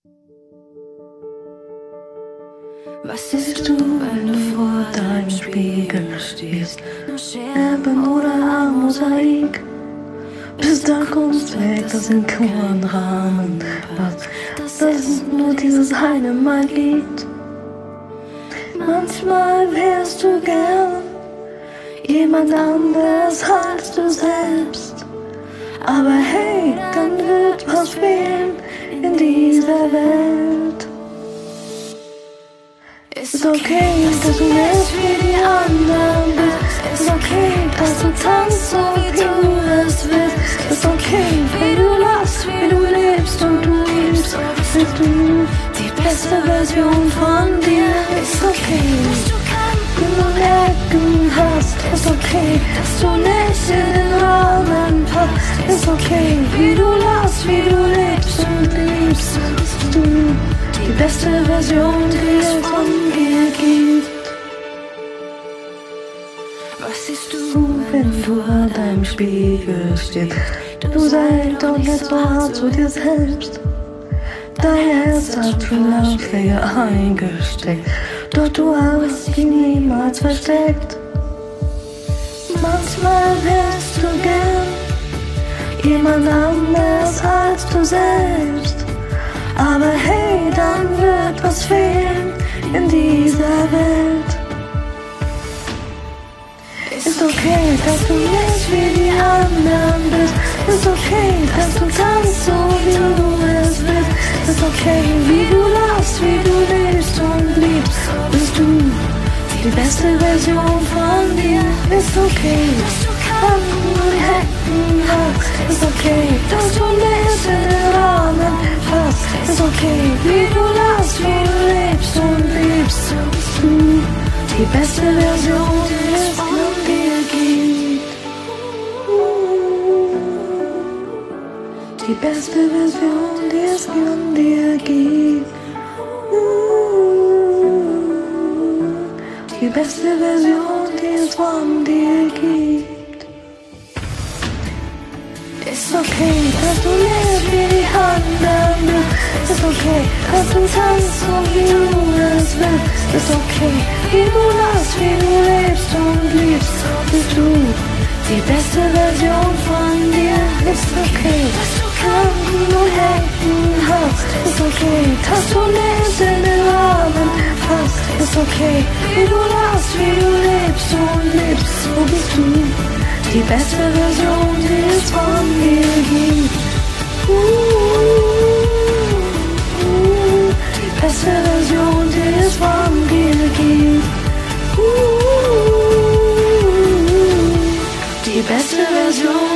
Was siehst du, wenn du vor deinem Spiegel stehst? Nur Scherben oder ein Mosaik? Bist da Kunstwerk, das in Kuren Rahmen passt, das nur dieses eine Mal gibt. Manchmal wärst du gern jemand anders als du selbst. Aber hey, dann wird was fehlen in dieser Welt. Ist okay, dass du nicht wie die anderen bist. Ist okay, dass du tanzt, so wie du es willst. Ist okay, wie du lachst, wie du lebst und du liebst. Bist du die beste Version von dir? Ist okay, wenn du Ecken hast. Ist okay, dass du nicht in den Rahmen passt. Ist okay, wie du lachst, wie du lebst und liebst. Bist du die beste Version, die es von dir gibt. Was siehst du, wenn du an deinem Spiegel stehst? Du sei doch jetzt wahr zu dir selbst. Dein Herz hat Schulabschläge eingesteckt, doch du hast ihn niemals versteckt. Manchmal wärst du gern jemand anders als du selbst. Aber hey, dann wird was fehlen in dieser Welt. Ist okay, dass du nicht wie die anderen bist. Ist okay, dass du tanzt, so wie du es willst. Ist okay, wie du lachst, wie du lebst und liebst. Bist du die beste Version von dir? Ist okay, dass du Hecken hast. Ist okay, dass du nicht in den Rahmen passt. Ist okay, wie du lachst, wie du lebst und liebst. Bist du die beste Version, die es von dir gibt. Die beste Version, die es von dir gibt. Die beste Version, die es von dir gibt. Ist okay, dass du lebst wie die anderen bist. Ist okay, dass du tanzt, so wie du es willst. Ist okay, wie du lachst, wie du lebst und liebst. Bist du die beste Version von dir? Ist okay, dass du Kanten und Hecken hast. Ist okay, dass du nicht in den Rahmen passt. Ist okay, wie du lachst, wie du lebst und liebst. So bist du die beste Version, die es von dir gibt. Die beste Version, die es von dir gibt. Die beste Version.